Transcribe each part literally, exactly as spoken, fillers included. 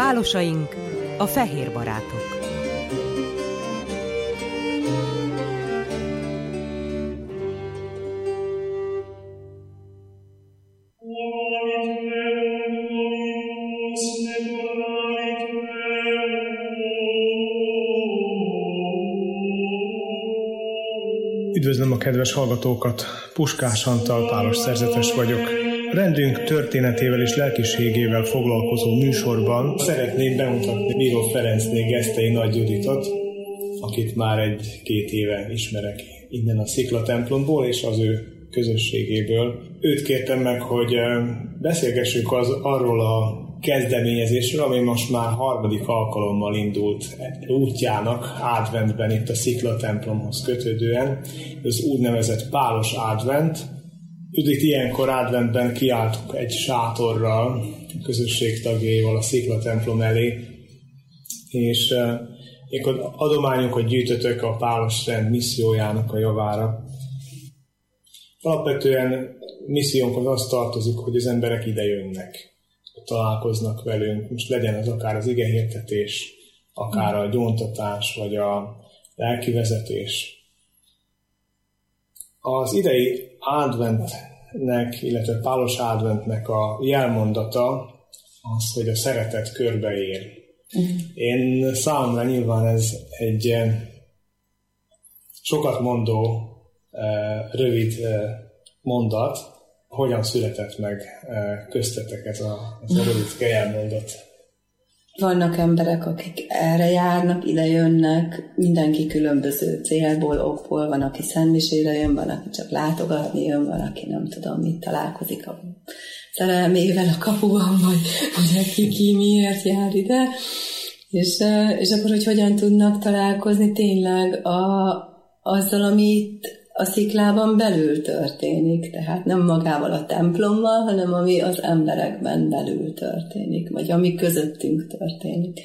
Pálosaink, a fehér barátok. Üdvözlöm a kedves hallgatókat! Puskás Antal pálos szerzetes vagyok. Rendünk történetével és lelkiségével foglalkozó műsorban szeretném bemutatni Bíró Ferencné Gesztei Nagy Juditot, akit már egy-két éve ismerek innen a Szikla templomból és az ő közösségéből. Őt kértem meg, hogy beszélgessünk az, arról a kezdeményezésről, ami most már harmadik alkalommal indult útjának adventben itt a Szikla templomhoz kötődően, az úgynevezett pálos advent. Judit, ilyenkor adventben kiálltuk egy sátorral, a közösség tagjaival a Szikla templom elé, és ilyenkor adományokat gyűjtötök a pálos rend missziójának a javára. Alapvetően missziónkhoz azt tartozik, hogy az emberek ide jönnek, találkoznak velünk, most legyen ez akár az igehirdetés, akár a gyóntatás, vagy a lelkivezetés. Az idei adventnek, illetve pálos adventnek a jelmondata az, hogy a szeretet körbeér. Uh-huh. Én számomra nyilván ez egy sokat mondó, rövid mondat. Hogyan született meg köztetek ez a, ez a rövid jelmondat? Vannak emberek, akik erre járnak, ide jönnek, mindenki különböző célból, okból, van, aki szentmisére jön, van, aki csak látogatni jön, van, aki nem tudom mit, találkozik a szerelmével a kapuban, vagy ugye ki, ki miért jár ide. És, és akkor, hogy hogyan tudnak találkozni tényleg a, azzal, amit a Sziklában belül történik, tehát nem magával a templommal, hanem ami az emberekben belül történik, vagy ami közöttünk történik.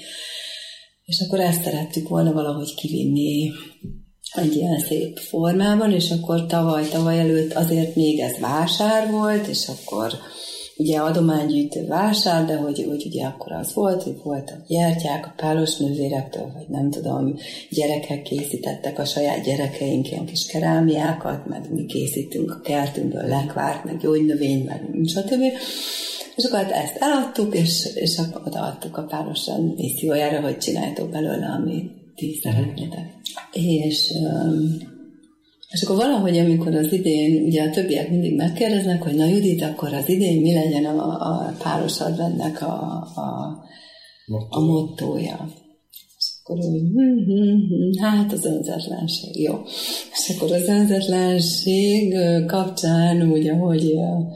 És akkor ezt szerettük volna valahogy kivinni egy ilyen szép formában, és akkor tavaly, tavaly előtt azért még ez vásár volt, és akkor ugye adománygyűjtő vásár, de hogy, hogy ugye akkor az volt, hogy voltak gyertyák a pálos nővérektől, vagy nem tudom, gyerekek készítettek, a saját gyerekeink ilyen kis kerámiákat, meg mi készítünk a kertünkből lekvárt, meg gyógynövényt, meg stb. És akkor hát ezt eladtuk, és, és akkor odaadtuk a pálos missziójára, hogy csináljátok belőle, amit ti szeretnétek. És... Um, És akkor valahogy, amikor az idén, ugye a többiek mindig megkérdeznek, hogy na Judit, akkor az idén mi legyen a, a pálos adventnek a, a, a mottója. És akkor úgy, hm, hm, hm, hát az önzetlenség, jó. És akkor az önzetlenség kapcsán úgy, ahogy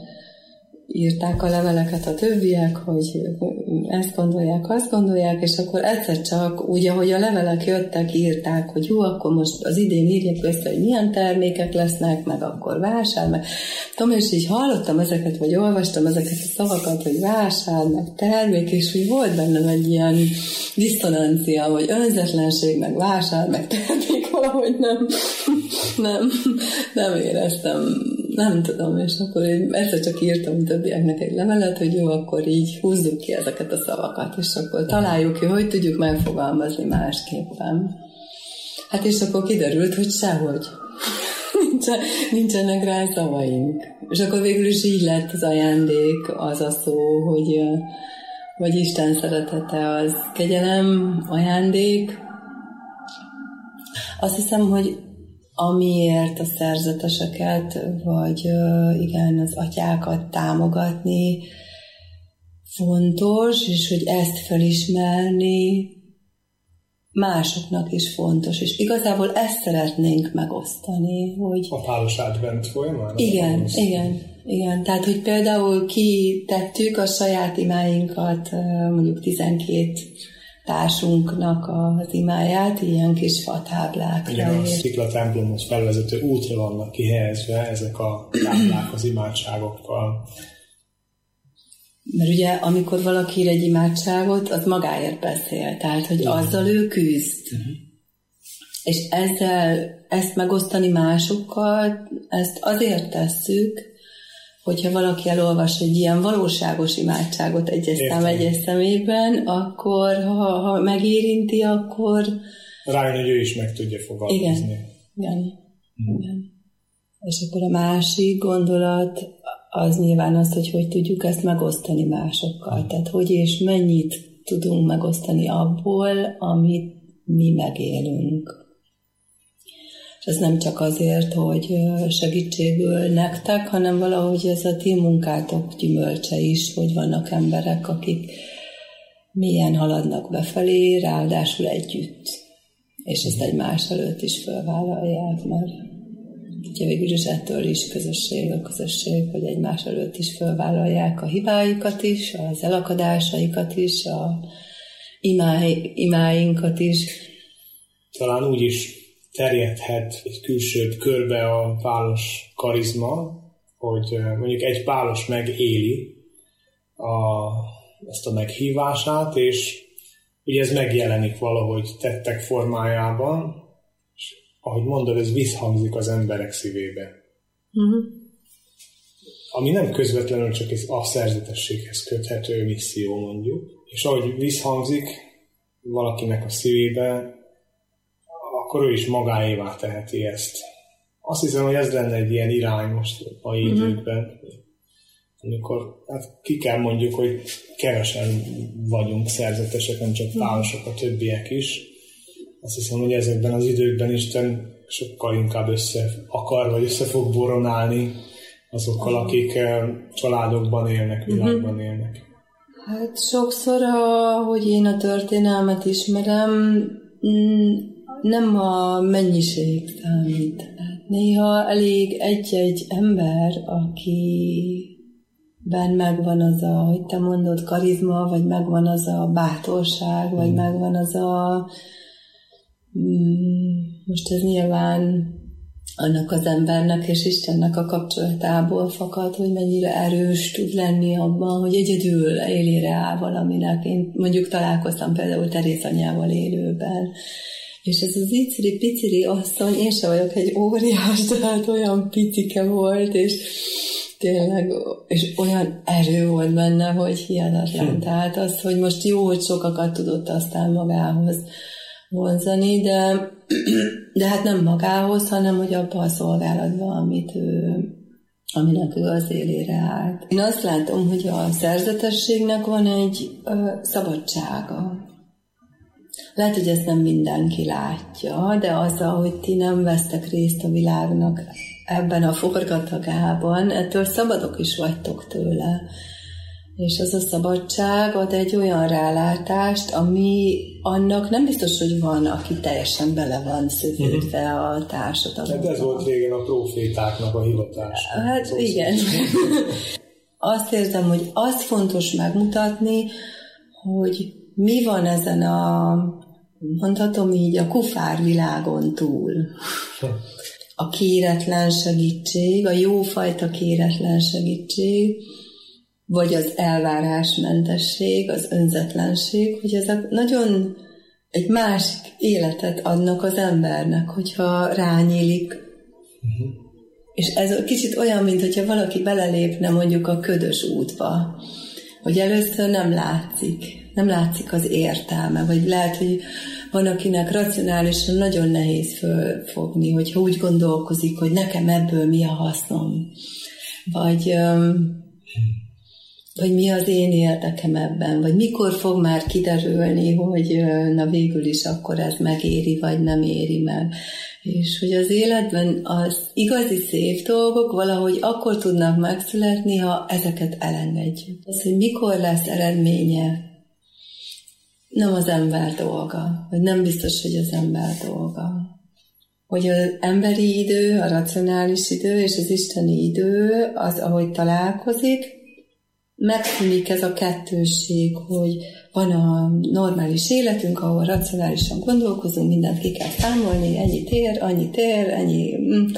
írták a leveleket a többiek, hogy ezt gondolják, azt gondolják, és akkor egyszer csak úgy, ahogy a levelek jöttek, írták, hogy jó, akkor most az idén írják össze, hogy milyen termékek lesznek, meg akkor vásár, meg tudom, és így hallottam ezeket, vagy olvastam ezeket a szavakat, hogy vásár, meg termék, és úgy volt bennem egy ilyen diszonancia, hogy önzetlenség, meg vásár, meg termék, valahogy nem, nem, nem éreztem, nem tudom, és akkor én egyszer csak írtam többieknek egy levelet, hogy jó, akkor így húzzuk ki ezeket a szavakat, és akkor találjuk ki, hogy tudjuk megfogalmazni másképpen. Hát és akkor kiderült, hogy sehogy. Nincsen, nincsenek rá szavaink. És akkor végül is így lett az ajándék, az a szó, hogy vagy Isten szeretete az kegyelem, ajándék. Azt hiszem, hogy amiért a szerzeteseket, vagy igen, az atyákat támogatni fontos, és hogy ezt felismerni másoknak is fontos, és igazából ezt szeretnénk megosztani, hogy... A pálos advent folyamán? Igen, igen, igen. Tehát, hogy például kitettük a saját imáinkat, mondjuk tizenkét társunknak az imáját, ilyen kis fatáblákra. Igen, a Szikla templomhoz felvezető útra vannak kihelyezve ezek a táblák az imádságokkal. Mert ugye, amikor valaki ír egy imádságot, az magáért beszél, tehát, hogy igen, azzal ő küzd. Uh-huh. És ezzel, ezt megosztani másokkal, ezt azért tesszük, hogyha valaki elolvas egy ilyen valóságos imádságot egyes szám egyes szemében, akkor ha, ha megérinti, akkor... Rájön, hogy ő is meg tudja fogalmazni. Igen, igen, hmm. igen. És akkor a másik gondolat az nyilván az, hogy hogy tudjuk ezt megosztani másokkal. Tehát hogy és mennyit tudunk megosztani abból, amit mi megélünk. És ez nem csak azért, hogy segítségül nektek, hanem valahogy ez a ti munkátok gyümölcse is, hogy vannak emberek, akik mélyen haladnak befelé, ráadásul együtt. És ezt egymás előtt is felvállalják, mert ugye végül is ettől is közösség, a közösség, hogy egymás előtt is felvállalják a hibáikat is, az elakadásaikat is, a imáj, imáinkat is. Talán úgy is terjedhet egy külsőbb körbe a pálos karizma, hogy mondjuk egy pálos megéli a, ezt a meghívását, és ugye ez megjelenik valahogy tettek formájában, és ahogy mondod, ez visszhangzik az emberek szívébe. Uh-huh. Ami nem közvetlenül csak a szerzetességhez köthető misszió, mondjuk. És ahogy visszhangzik valakinek a szívébe, akkor ő is magáévá teheti ezt. Azt hiszem, hogy ez lenne egy ilyen irány most a mai uh-huh. időkben, amikor hát ki kell mondjuk, hogy kevesen vagyunk szerzetesek, nem csak pálosok, a többiek is. Azt hiszem, hogy ezekben az időkben Isten sokkal inkább össze akar, vagy össze fog boronálni azokkal, akik családokban élnek, világban élnek. Hát sokszor, ahogy én a történelmet ismerem, nem a mennyiség számít. Néha elég egy-egy ember, akiben megvan az a, hogy te mondod, karizma, vagy megvan az a bátorság, vagy megvan az a... Most ez nyilván annak az embernek és Istennek a kapcsolatából fakad, hogy mennyire erős tud lenni abban, hogy egyedül élére áll valaminek. Én mondjuk találkoztam például Teréz anyával élőben, és ez az iciri-piciri asszony, én sem vagyok egy óriás, tehát olyan picike volt, és tényleg, és olyan erő volt benne, hogy hihetetlen. Hm. Tehát az, hogy most jó, hogy sokakat tudott aztán magához vonzani, de, de hát nem magához, hanem hogy abba a szolgálatba, amit ő, aminek ő az élére állt. Én azt látom, hogy a szerzetességnek van egy ö, szabadsága. Lehet, hogy ezt nem mindenki látja, de azzal, hogy ti nem vesztek részt a világnak ebben a forgatagában, ettől szabadok is vagytok tőle. És az a szabadság ad egy olyan rálátást, ami annak nem biztos, hogy van, aki teljesen bele van szövődve a társadalomban. Hát ez volt régen a profétáknak a hivatása. Hát szóval igen. Azt érzem, hogy az fontos megmutatni, hogy mi van ezen a, mondhatom így, a kufár világon túl. A kéretlen segítség, a jófajta kéretlen segítség, vagy az elvárásmentesség, az önzetlenség, hogy ezek nagyon egy másik életet adnak az embernek, hogyha rányílik. Uh-huh. És ez kicsit olyan, mint hogyha valaki belelépne mondjuk a ködös útba, hogy először nem látszik, nem látszik az értelme, vagy lehet, hogy van, akinek racionálisan nagyon nehéz fölfogni, hogyha úgy gondolkozik, hogy nekem ebből mi a hasznom, vagy... Um, vagy mi az én érdekem ebben, vagy mikor fog már kiderülni, hogy na végül is akkor ez megéri, vagy nem éri meg. És hogy az életben az igazi szép dolgok valahogy akkor tudnak megszületni, ha ezeket elengedjük. Az, hogy mikor lesz eredménye, nem az ember dolga, vagy nem biztos, hogy az ember dolga. Hogy az emberi idő, a racionális idő és az isteni idő az, ahogy találkozik, megszűnik ez a kettősség, hogy van a normális életünk, ahol racionálisan gondolkozunk, mindent ki kell számolni, ennyi tér, annyi tér, ennyi...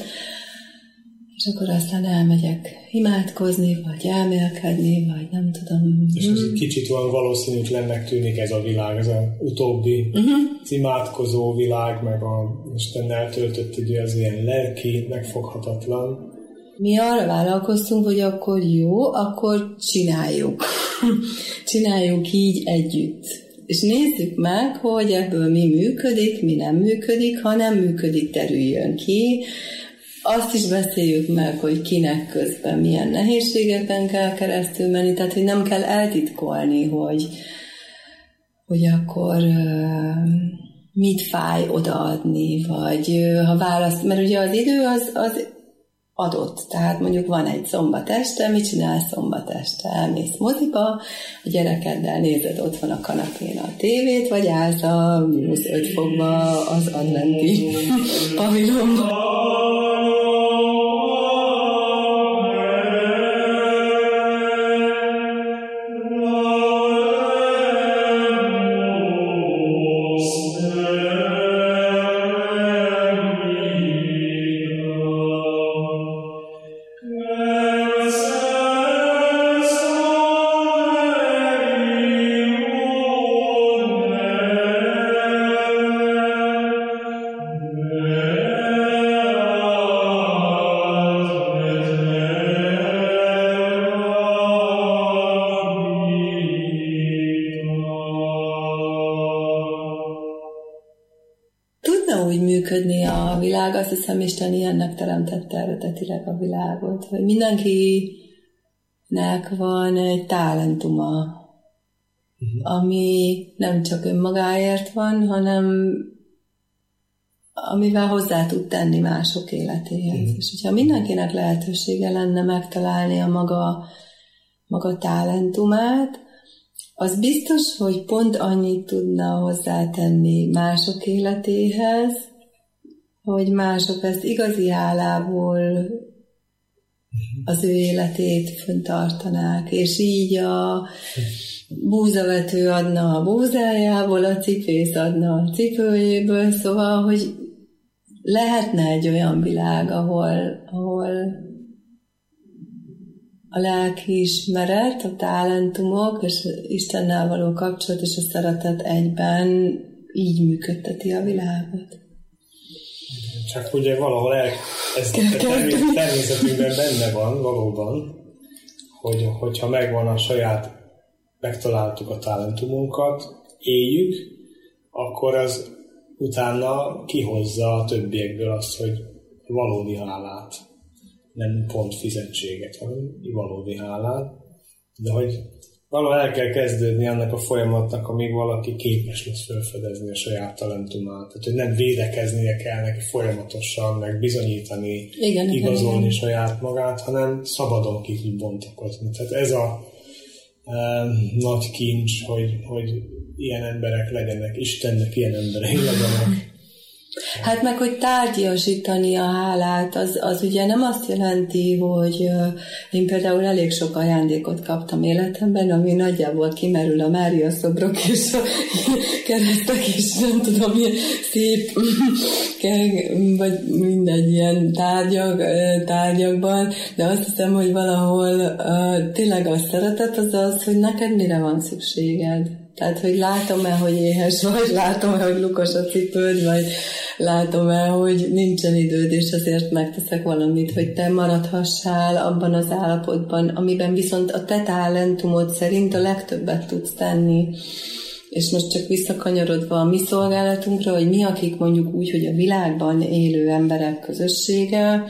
És akkor aztán elmegyek imádkozni, vagy elmélkedni, vagy nem tudom. És ez egy kicsit van valószínűtlennek tűnik ez a világ, ez az utóbbi uh-huh. az imádkozó világ, meg a Istennel töltött idő, az ilyen lelki, megfoghatatlan. mi arra vállalkoztunk, hogy akkor jó, akkor csináljuk. Csináljuk így együtt. És nézzük meg, hogy ebből mi működik, mi nem működik, ha nem működik, terüljön ki. Azt is beszéljük meg, hogy kinek közben milyen nehézségeken kell keresztül menni, tehát hogy nem kell eltitkolni, hogy, hogy akkor mit fáj odaadni, vagy ha választ, mert ugye az idő az, az adott, tehát mondjuk van egy szombat este, mit csinálsz szombat este? Elmész moziba, a gyerekeddel nézed otthon a kanapén a tévét, vagy állsz a mínusz öt fokba az adventi pavilonba. Működni a világ, azt hiszem, Isten ilyennek teremtette eredetileg a világot, hogy mindenkinek van egy talentuma, uh-huh. ami nem csak önmagáért van, hanem amivel hozzá tud tenni mások életéhez. Uh-huh. És hogyha mindenkinek lehetősége lenne megtalálni a maga, maga talentumát, az biztos, hogy pont annyit tudna hozzátenni mások életéhez, hogy mások ezt igazi állából az ő életét föntartanák, és így a búzavető adna a búzájából, a cipész adna a cipőjéből, szóval, hogy lehetne egy olyan világ, ahol, ahol a lelkiismeret, a talentumok és Istennel való kapcsolat és a szeretet egyben így működteti a világot. Csak ugye valahol el, ez természetünkben benne van valóban, hogy, hogyha megvan a saját, megtaláltuk a talentumunkat, éljük, akkor az utána kihozza a többiekből azt, hogy valódi hálát, nem pont fizetséget, hanem valódi hálát, de hogy valahol el kell kezdődni annak a folyamatnak, amíg valaki képes lesz felfedezni a saját talentumát. Tehát, hogy nem védekeznie kell neki folyamatosan, meg bizonyítani, igen, igazolni igen. saját magát, hanem szabadon ki tud bontakozni. Tehát ez a e, nagy kincs, hogy, hogy ilyen emberek legyenek, Istennek ilyen emberek legyenek. Hát meg, hogy tárgyasítani a hálát, az, az ugye nem azt jelenti, hogy uh, én például elég sok ajándékot kaptam életemben, ami nagyjából kimerül a Mária szobrok és a keresztek, és nem tudom, milyen szép vagy mindegy ilyen tárgyak, tárgyakban, de azt hiszem, hogy valahol uh, tényleg a szeretet az az, hogy neked mire van szükséged. Tehát, hogy látom-e, hogy éhes vagy, látom-e, hogy lukos a cipőd, vagy látom-e, hogy nincsen időd, és azért megteszek valamit, hogy te maradhassál abban az állapotban, amiben viszont a te talentumod szerint a legtöbbet tudsz tenni. És most csak visszakanyarodva a mi szolgálatunkra, hogy mi, akik mondjuk úgy, hogy a világban élő emberek közössége,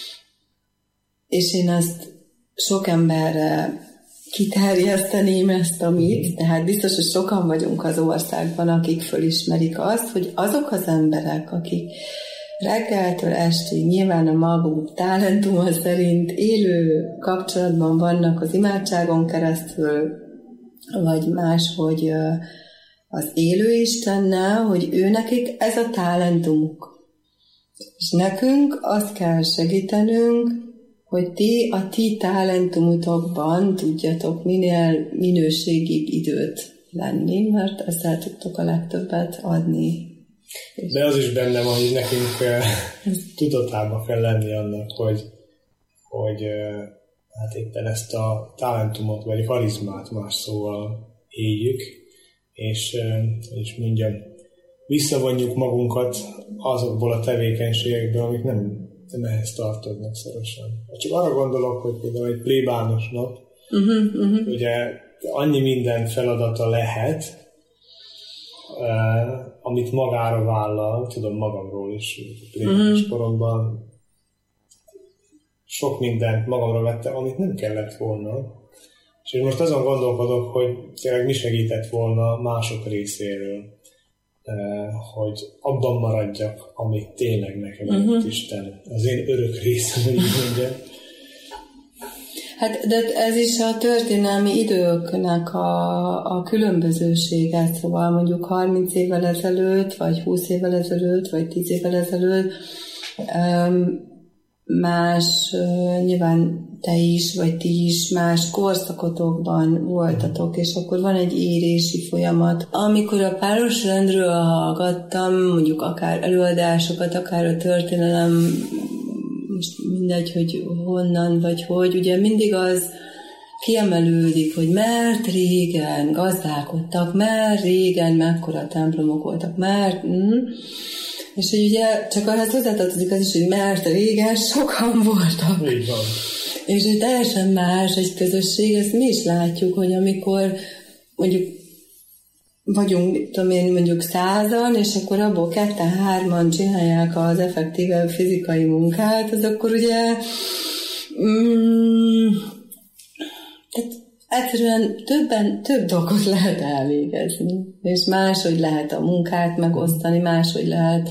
és én ezt sok emberre kiterjeszteném ezt a mit, tehát biztos, hogy sokan vagyunk az országban, akik fölismerik azt, hogy azok az emberek, akik reggeltől estig nyilván a maguk talentuma szerint élő kapcsolatban vannak az imádságon keresztül, vagy máshogy az élő Istennel, hogy ő nekik ez a talentumuk. És nekünk azt kell segítenünk, hogy ti a ti talentumotokban tudjatok minél minőségibb időt lenni, mert ezzel tudtok a legtöbbet adni. De az is benne van, hogy nekünk tudatában kell lenni annak, hogy, hogy hát éppen ezt a talentumot, vagy karizmát más szóval éljük, és, és mondjam, visszavonjuk magunkat azokból a tevékenységekből, amik nem nem ehhez tartoznak szorosan. Csak arra gondolok, hogy például egy plébánosnak uh-huh, uh-huh. ugye annyi minden feladata lehet, Uh, amit magára vállal, tudom magamról is, plébános uh-huh. koromban sok mindent magamra vettem, amit nem kellett volna. És most azon gondolkodok, hogy tényleg mi segített volna mások részéről, uh, hogy abban maradjak, amit tényleg nekem adott uh-huh. Isten. Az én örök részem, hogy így mondjam. Hát, de ez is a történelmi időknek a, a különbözősége, szóval mondjuk harminc évvel ezelőtt, vagy húsz évvel ezelőtt, vagy tíz évvel ezelőtt más, nyilván te is, vagy ti is más korszakotokban voltatok, és akkor van egy érési folyamat. Amikor a párosrendről hallgattam, mondjuk akár előadásokat, akár a történelem, most mindegy, hogy honnan vagy hogy, ugye mindig az kiemelődik, hogy mert régen gazdálkodtak, mert régen mekkora templomok voltak, mert... Mm. És hogy ugye csak ahhoz hozzátartozik az is, hogy mert régen sokan voltak. Így van. És hogy teljesen más egy közösség, ezt mi is látjuk, hogy amikor mondjuk vagyunk, tudom én, mondjuk százan, és akkor abból ketten-hárman csinálják az effektíve fizikai munkát, az akkor ugye mm, tehát egyszerűen többen, több dolgot lehet elvégezni, és máshogy lehet a munkát megosztani, máshogy lehet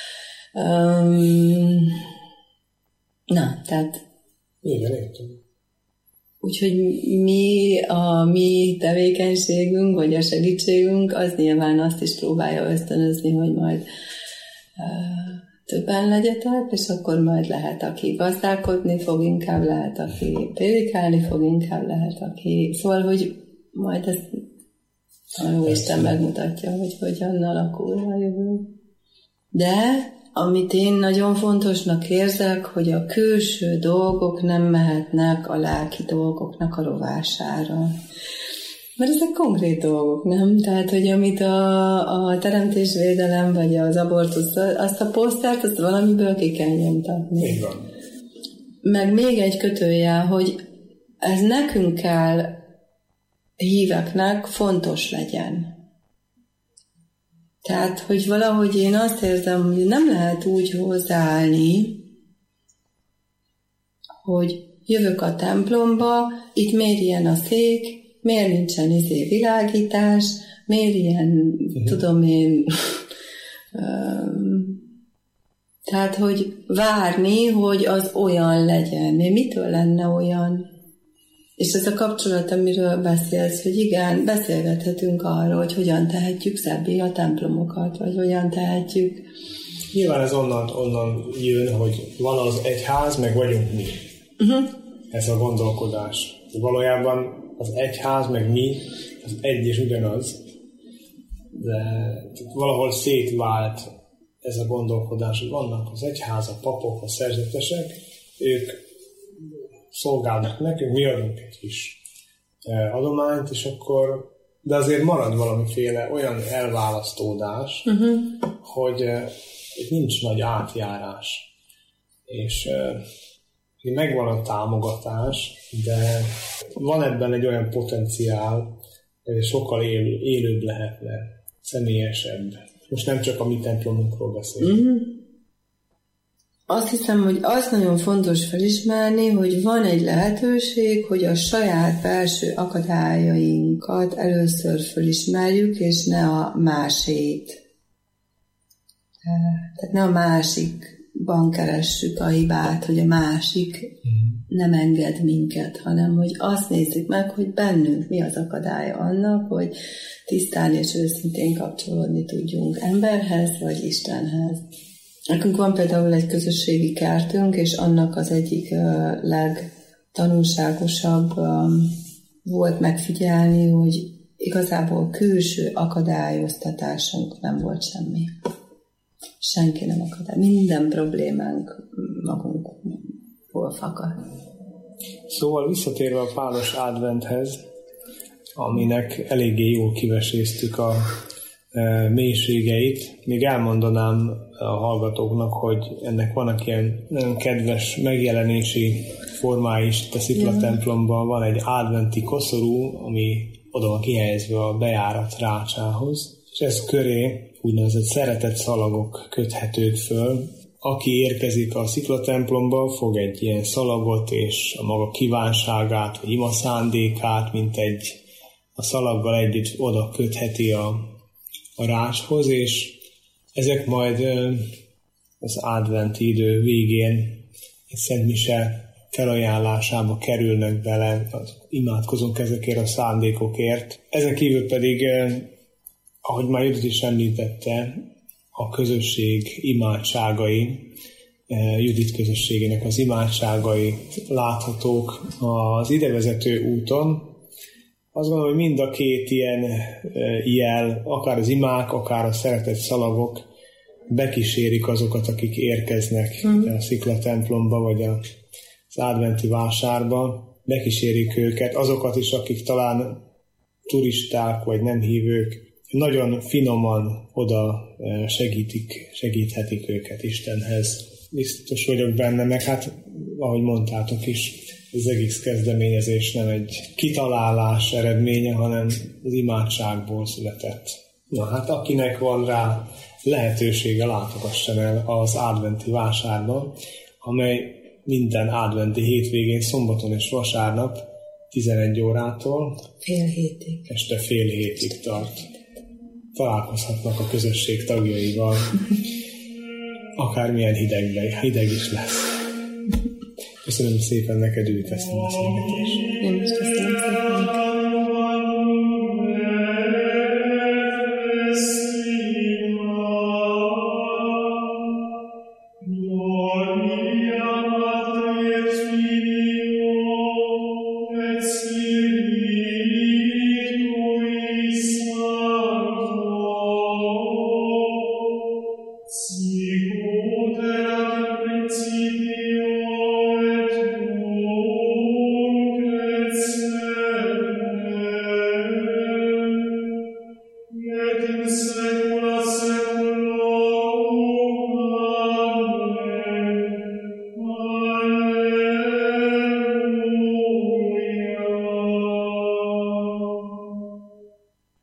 um, na, tehát igen, értem. Úgyhogy mi, a mi tevékenységünk, vagy a segítségünk, az nyilván azt is próbálja ösztönözni, hogy majd uh, többen legyetek, és akkor majd lehet, aki gazdálkodni fog, inkább lehet, aki prédikálni fog, inkább lehet, aki... Szóval, hogy majd ezt a Jóisten megmutatja, hogy hogyan alakul a jövő. De amit én nagyon fontosnak érzek, hogy a külső dolgok nem mehetnek a lelki dolgoknak a rovására. Mert ezek konkrét dolgok, nem? Tehát, hogy amit a, a teremtésvédelem, vagy az abortusz, azt a posztert, azt valamiből ki kell nyomtatni. Így van. Meg még egy kötőjel, hogy ez nekünk kell híveknek fontos legyen. Tehát, hogy valahogy én azt érzem, hogy nem lehet úgy hozzáállni, hogy jövök a templomba, itt miért ilyen a szék, miért nincsen izé világítás, miért ilyen, uh-huh. tudom én, tehát, hogy várni, hogy az olyan legyen. Mitől lenne olyan? És ez a kapcsolat, amiről beszélsz, hogy igen, beszélgethetünk arról, hogy hogyan tehetjük szebbé a templomokat, vagy hogyan tehetjük. Nyilván ez onnan, onnan jön, hogy van az egyház, meg vagyunk mi. Uh-huh. Ez a gondolkodás. Valójában az egyház, meg mi, az egy és ugyanaz, de valahol szétvált ez a gondolkodás, hogy vannak az egyház, a papok, a szerzetesek, ők szolgálnak nekünk, mi adunk egy kis adományt, és akkor, de azért marad valamiféle olyan elválasztódás, uh-huh. hogy itt nincs nagy átjárás, és megvan a támogatás, de van ebben egy olyan potenciál, hogy sokkal él, élőbb lehetne, személyesebb. Most nem csak a mi templomunkról beszélünk. Uh-huh. Azt hiszem, hogy az nagyon fontos felismerni, hogy van egy lehetőség, hogy a saját belső akadályainkat először felismerjük, és ne a másét. Tehát ne a másikban keressük a hibát, hogy a másik nem enged minket, hanem hogy azt nézzük meg, hogy bennünk mi az akadálya annak, hogy tisztán és őszintén kapcsolódni tudjunk emberhez, vagy Istenhez. Nekünk van például egy közösségi kertünk, és annak az egyik uh, legtanulságosabb um, volt megfigyelni, hogy igazából külső akadályoztatásunk nem volt semmi. Senki nem akadály. Minden problémánk magunkból fakad. Szóval visszatérve a pálos adventhez, aminek eléggé jól kiveséztük a mélységeit. Még elmondanám a hallgatóknak, hogy ennek vannak ilyen nagyon kedves megjelenési formái is. A Szikla templomban van egy adventi koszorú, ami oda van kihelyezve a bejárat rácsához, és ez köré úgynevezett szeretett szalagok köthetők föl. Aki érkezik a Szikla templomba, fog egy ilyen szalagot és a maga kívánságát, vagy ima szándékát, mint egy a szalaggal együtt oda kötheti a, a rácshoz, és ezek majd az adventi idő végén egy Szent Mise felajánlásába kerülnek bele, imádkozunk ezekért a szándékokért. Ezen kívül pedig, ahogy már Judit is említette, a közösség imádságai, Judit közösségének az imádságai láthatók az idevezető úton. Azt gondolom, hogy mind a két ilyen jel, akár az imák, akár a szeretett szalagok bekísérik azokat, akik érkeznek mm. a Szikla templomba, vagy az adventi vásárba, bekísérik őket, azokat is, akik talán turisták, vagy nem hívők, nagyon finoman oda segítik, segíthetik őket Istenhez. Biztos vagyok benne, meg hát, ahogy mondtátok is, az egész kezdeményezés nem egy kitalálás eredménye, hanem az imádságból született. Na hát, akinek van rá lehetősége, látogasson el az adventi vásárban, amely minden adventi hétvégén, szombaton és vasárnap tizenegy órától fél hétig. este fél hétig tart. Találkozhatnak a közösség tagjaival, akármilyen hidegbe, hideg is lesz. Köszönöm szépen neked, Judit, ezt a beszélgetést.